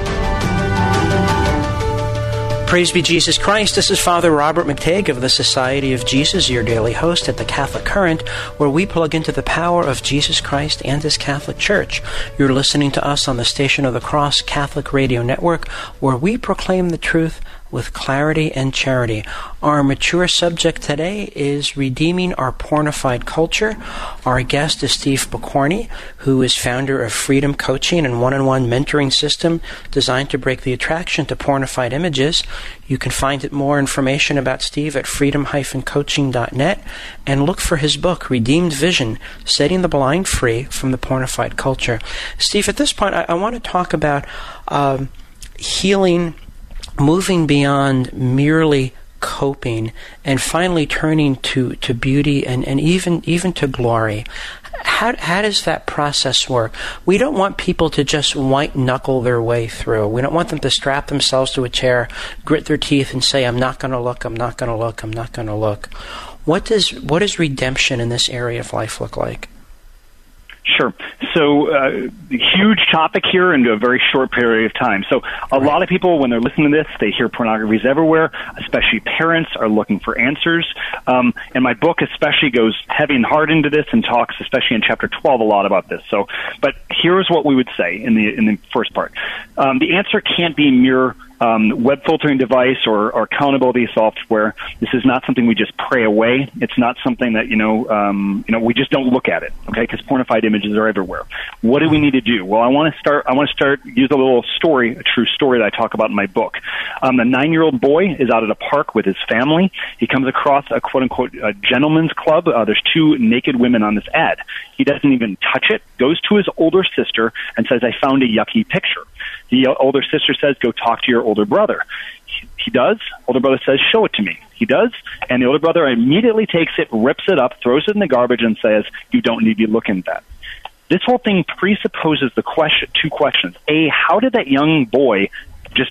Praise be Jesus Christ. This is Father Robert McTague of the Society of Jesus, your daily host at the Catholic Current, where we plug into the power of Jesus Christ and His Catholic Church. You're listening to us on the Station of the Cross Catholic Radio Network, where we proclaim the truth, with clarity and charity. Our mature subject today is redeeming our pornified culture. Our guest is Steve Pokorny, who is founder of Freedom Coaching and one-on-one mentoring system designed to break the attraction to pornified images. You can find more information about Steve at freedom dash coaching dot net and look for his book, Redeemed Vision, Setting the Blind Free from the Pornified Culture. Steve, at this point, I, I want to talk about um, healing, moving beyond merely coping, and finally turning to, to beauty and, and even even to glory. How, how does that process work? We don't want people to just white-knuckle their way through. We don't want them to strap themselves to a chair, grit their teeth, and say, I'm not going to look, I'm not going to look, I'm not going to look. What does what does redemption in this area of life look like?
Sure. So, uh, huge topic here in a very short period of time. So, a right. lot of people, when they're listening to this, they hear pornography everywhere, especially parents are looking for answers. Um, and my book especially goes heavy and hard into this and talks, especially in chapter twelve, a lot about this. So, but here's what we would say in the in the first part. Um, the answer can't be mere Um, web filtering device or, or accountability software. This is not something we just pray away. It's not something that, you know, um, you know, we just don't look at it, okay? Because pornified images are everywhere. What do we need to do? Well, I want to start, I want to start, use a little story, a true story that I talk about in my book. Um, a nine-year-old boy is out at a park with his family. He comes across a quote-unquote a gentleman's club. Uh, there's two naked women on this ad. He doesn't even touch it, goes to his older sister and says, I found a yucky picture. The older sister says, go talk to your older brother. He, he does. Older brother says, show it to me. He does. And the older brother immediately takes it, rips it up, throws it in the garbage, and says, you don't need to be looking at that. This whole thing presupposes the question, two questions. A, how did that young boy just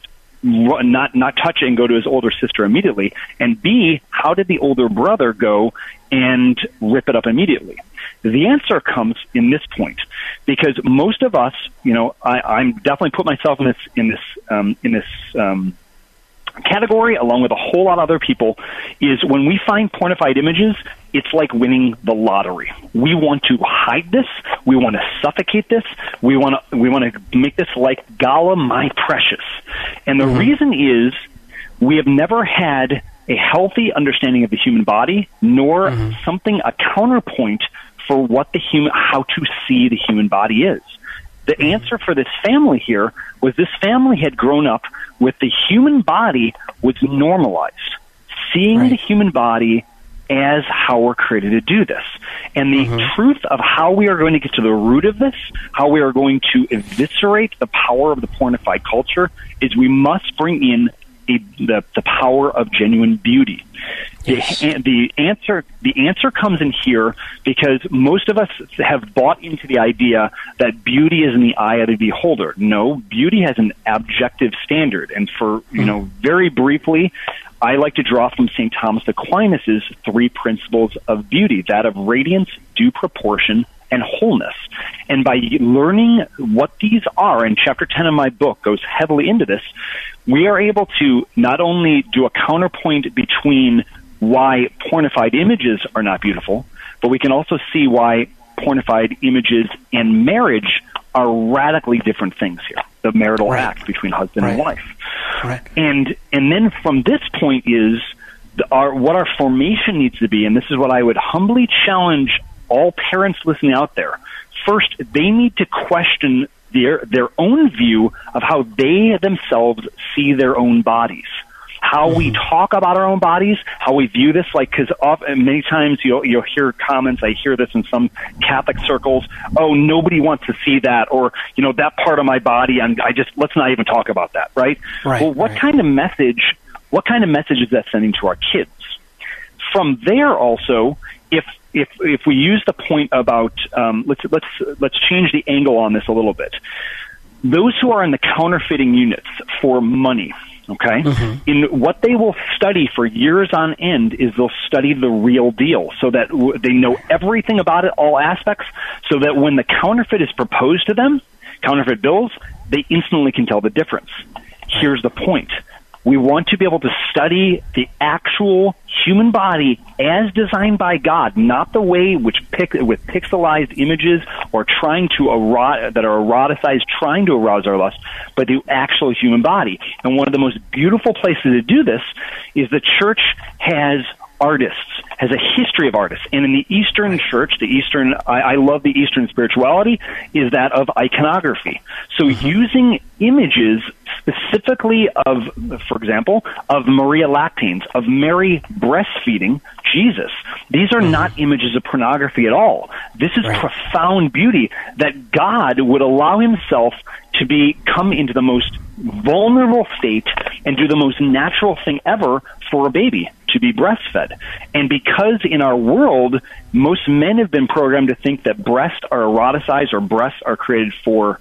not not touch it and go to his older sister immediately? And B, how did the older brother go and rip it up immediately? The answer comes in this point, because most of us, you know, I, I'm definitely put myself in this in this um, in this um, category, along with a whole lot of other people. Is when we find pornified images, it's like winning the lottery. We want to hide this. We want to suffocate this. We want to we want to make this like Gala, my precious. And the mm-hmm. reason is we have never had a healthy understanding of the human body, nor mm-hmm. something a counterpoint for what the human, how to see the human body is. The mm-hmm. answer for this family here was this family had grown up with the human body was normalized, seeing right. the human body as how we're created to do this. And the mm-hmm. truth of how we are going to get to the root of this, how we are going to eviscerate the power of the pornified culture, is we must bring in a, the, the power of genuine beauty. Yes. The, the answer the answer comes in here because most of us have bought into the idea that beauty is in the eye of the beholder. No, beauty has an objective standard. And for, you know, very briefly, I like to draw from Saint Thomas Aquinas' three principles of beauty, that of radiance, due proportion, and wholeness. And by learning what these are, and chapter ten of my book goes heavily into this, we are able to not only do a counterpoint between why pornified images are not beautiful, but we can also see why pornified images and marriage are radically different things here, the marital right. act between husband right. and wife. Right. And and then from this point is the, our, what our formation needs to be, and this is what I would humbly challenge all parents listening out there. First, they need to question their their own view of how they themselves see their own bodies. How mm-hmm. we talk about our own bodies, how we view this, like, because often, many times you'll, you'll hear comments, I hear this in some Catholic circles, oh, nobody wants to see that, or, you know, that part of my body, and I just, let's not even talk about that, right? right well, what right. kind of message, what kind of message is that sending to our kids? From there also, if if if we use the point about, um, let's let's let's change the angle on this a little bit. Those who are in the counterfeiting units for money, okay, mm-hmm. in what they will study for years on end is they'll study the real deal, so that w- they know everything about it, all aspects, so that when the counterfeit is proposed to them, counterfeit bills, they instantly can tell the difference. Here's the point. We want to be able to study the actual human body as designed by God, not the way which pic- with pixelized images or trying to erot- that are eroticized, trying to arouse our lust, but the actual human body. And one of the most beautiful places to do this is the church has artists, has a history of artists. And in the Eastern church, the Eastern, I, I love the Eastern spirituality, is that of iconography. So mm-hmm. using images specifically of, for example, of Maria Lactanes, of Mary breastfeeding Jesus. These are mm-hmm. not images of pornography at all. This is right. profound beauty that God would allow himself to be come into the most vulnerable state and do the most natural thing ever for a baby, to be breastfed. And because in our world, most men have been programmed to think that breasts are eroticized or breasts are created for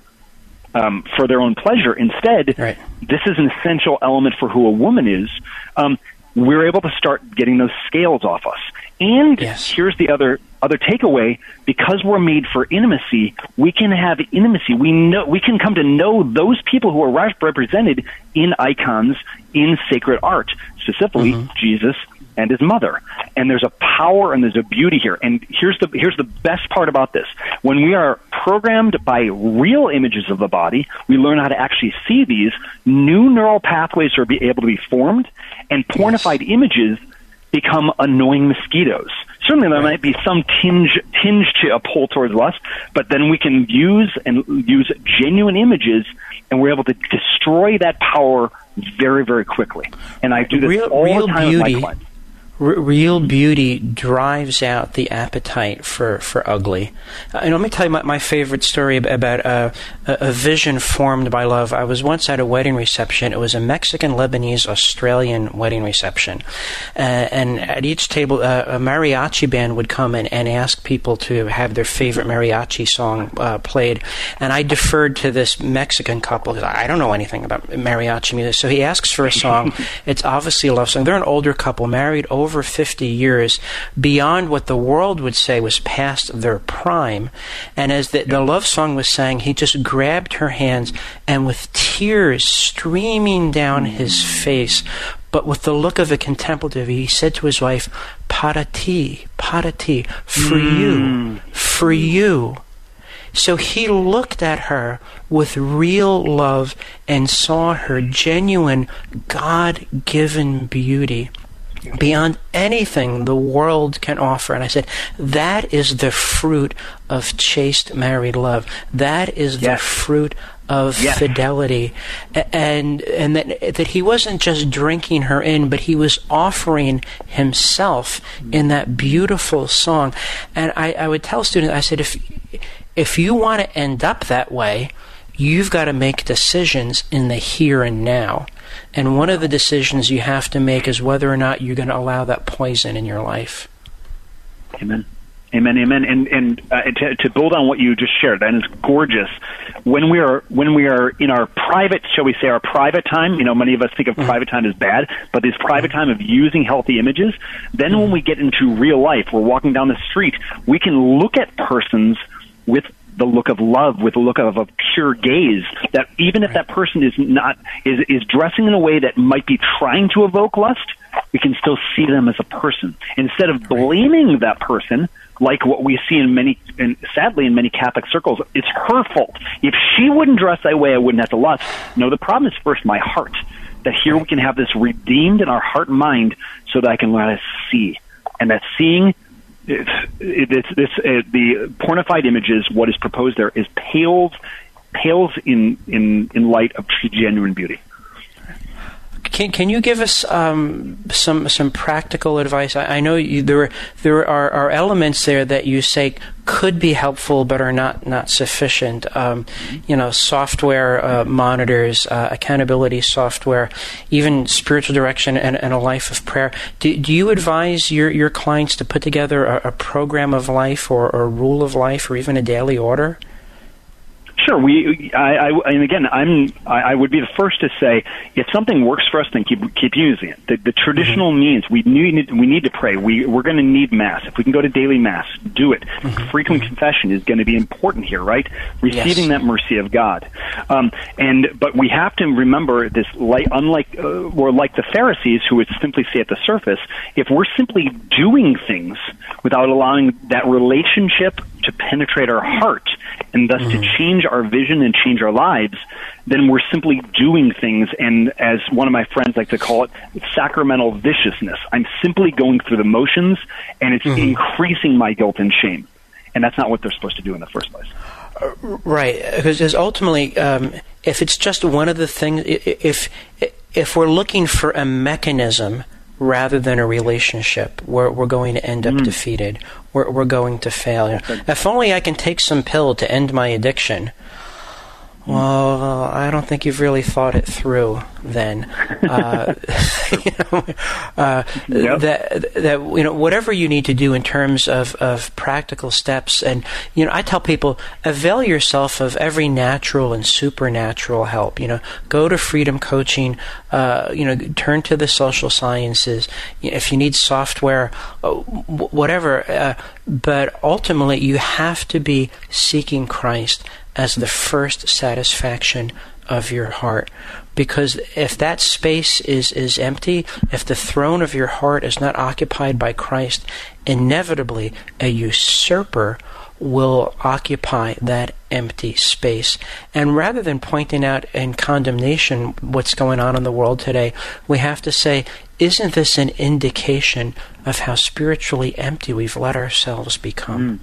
um, for their own pleasure. Instead, right. this is an essential element for who a woman is. Um, we're able to start getting those scales off us. And yes. here's the other other takeaway: because we're made for intimacy, we can have intimacy. We know we can come to know those people who are represented in icons, in sacred art, specifically mm-hmm. Jesus and his mother. And there's a power and there's a beauty here. And here's the here's the best part about this: when we are programmed by real images of the body, we learn how to actually see these. New neural pathways are be able to be formed, and pornified yes. images become annoying mosquitoes. Certainly there might be some tinge tinge to a pull towards lust, but then we can use and use genuine images, and we're able to destroy that power very, very quickly. And I do this real, all real the time beauty. with my clients.
R- real beauty drives out the appetite for, for ugly. Uh, and let me tell you my, my favorite story about uh, a, a vision formed by love. I was once at a wedding reception. It was a Mexican, Lebanese, Australian wedding reception. Uh, and at each table, uh, a mariachi band would come in and ask people to have their favorite mariachi song uh, played. And I deferred to this Mexican couple because I don't know anything about mariachi music. So he asks for a song. It's obviously a love song. They're an older couple, married over over fifty years, beyond what the world would say was past their prime. And as the, the love song was sang, he just grabbed her hands, and with tears streaming down his face, but with the look of a contemplative, he said to his wife, "Para ti, para ti, for mm. you, for you." So he looked at her with real love and saw her genuine, God-given beauty beyond anything the world can offer. And I said, that is the fruit of chaste married love. That is the yes. fruit of yes. fidelity. And and that, that he wasn't just drinking her in, but he was offering himself in that beautiful song. And I, I would tell students, I said, if if you want to end up that way, you've got to make decisions in the here and now. And one of the decisions you have to make is whether or not you're going to allow that poison in your life.
Amen. Amen, amen. And and uh, to, to build on what you just shared, that is gorgeous. When we are when we are in our private, shall we say, our private time, you know, many of us think of mm-hmm. private time as bad, but this private time of using healthy images, then mm-hmm. when we get into real life, we're walking down the street, we can look at persons with the look of love, with the look of a pure gaze, that even if that person is not is is dressing in a way that might be trying to evoke lust, we can still see them as a person. Instead of blaming that person, like what we see in many, and sadly in many Catholic circles, it's her fault. If she wouldn't dress that way, I wouldn't have to lust. No, the problem is first my heart. That here we can have this redeemed in our heart and mind, so that I can learn how to see, and that seeing. It's, it's, it's, uh, the pornified images, what is proposed there is pales pales in, in, in light of genuine beauty.
Can can you give us um, some some practical advice? I, I know you, there there are, are elements there that you say could be helpful but are not not sufficient. Um, you know, software uh, monitors, uh, accountability software, even spiritual direction and, and a life of prayer. Do, do you advise your, your clients to put together a, a program of life or, or a rule of life or even a daily order?
Sure. We, I, I, and again, I'm, I, I would be the first to say, if something works for us, then keep keep using it. The, the traditional mm-hmm. means we need we need to pray. We we're going to need mass. If we can go to daily mass, do it. Mm-hmm. Frequent mm-hmm. confession is going to be important here, right? Receiving yes. that mercy of God, um, and but we have to remember this. Like, unlike uh, or like the Pharisees, who would simply say at the surface, if we're simply doing things without allowing that relationship to penetrate our heart and thus mm-hmm. to change our vision and change our lives, then we're simply doing things, and as one of my friends like to call it, sacramental viciousness. I'm simply going through the motions, and it's mm-hmm. increasing my guilt and shame. And that's not what they're supposed to do in the first place.
Uh, right, because ultimately, um, if it's just one of the things, if if we're looking for a mechanism rather than a relationship, we're, we're going to end up mm. defeated. We're, we're going to fail. You know, if only I can take some pill to end my addiction. Well, I don't think you've really thought it through then. Uh, you know, uh, yep. that, that, you know, whatever you need to do in terms of, of practical steps. And, you know, I tell people, avail yourself of every natural and supernatural help. You know, go to Freedom Coaching, uh, you know, turn to the social sciences. If you need software, whatever. Uh, but ultimately, you have to be seeking Christ as the first satisfaction of your heart. Because if that space is, is empty, if the throne of your heart is not occupied by Christ, inevitably a usurper will occupy that empty space. And rather than pointing out in condemnation what's going on in the world today, we have to say, isn't this an indication of how spiritually empty we've let ourselves become?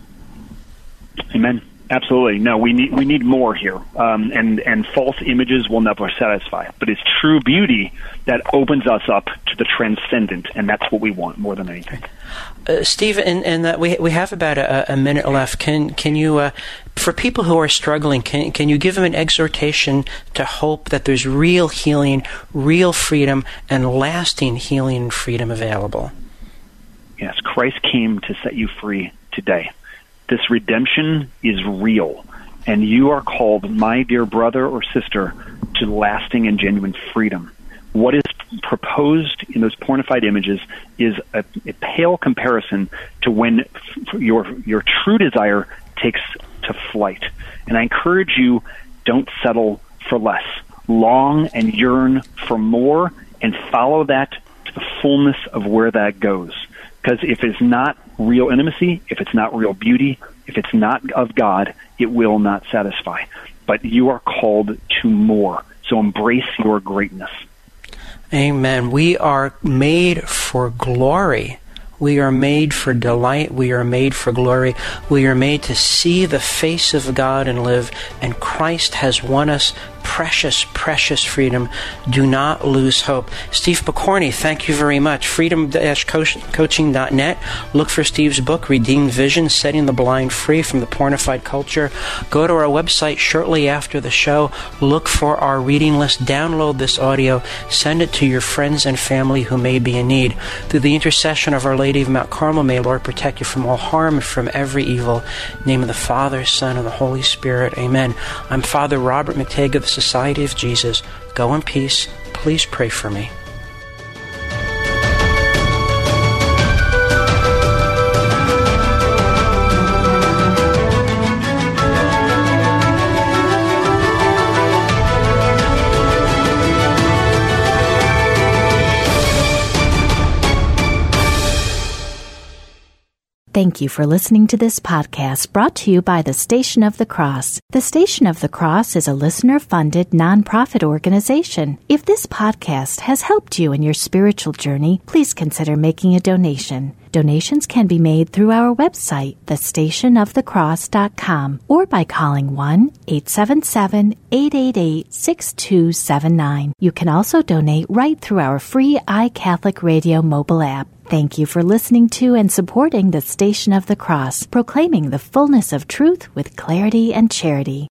Mm. Amen. Absolutely. No, we need we need more here, um, and and false images will never satisfy. But it's true beauty that opens us up to the transcendent, and that's what we want more than anything.
Uh, Steve, and, and uh, we we have about a, a minute left. Can can you, uh, for people who are struggling, can can you give them an exhortation to hope that there's real healing, real freedom, and lasting healing and freedom available?
Yes, Christ came to set you free today. This redemption is real, and you are called, my dear brother or sister, to lasting and genuine freedom. What is proposed in those pornified images is a, a pale comparison to when f- your your true desire takes to flight. And I encourage you, don't settle for less. Long and yearn for more, and follow that to the fullness of where that goes. Because if it's not real intimacy, if it's not real beauty, if it's not of God, it will not satisfy. But you are called to more. So embrace your greatness.
Amen. We are made for glory. We are made for delight. We are made for glory. We are made to see the face of God and live. And Christ has won us precious, precious freedom. Do not lose hope. Steve Pokorny, thank you very much. freedom dash coaching dot net. Look for Steve's book, Redeemed Vision, Setting the Blind Free from the Pornified Culture. Go to our website shortly after the show. Look for our reading list. Download this audio. Send it to your friends and family who may be in need. Through the intercession of Our Lady of Mount Carmel, may Lord protect you from all harm and from every evil. In the name of the Father, Son, and the Holy Spirit. Amen. I'm Father Robert McTague of the Society of Jesus. Go in peace. Please pray for me.
Thank you for listening to this podcast brought to you by the Station of the Cross. The Station of the Cross is a listener-funded nonprofit organization. If this podcast has helped you in your spiritual journey, please consider making a donation. Donations can be made through our website, the station of the cross dot com, or by calling one eight seven seven, eight eight eight, six two seven nine. You can also donate right through our free iCatholic Radio mobile app. Thank you for listening to and supporting the Station of the Cross, proclaiming the fullness of truth with clarity and charity.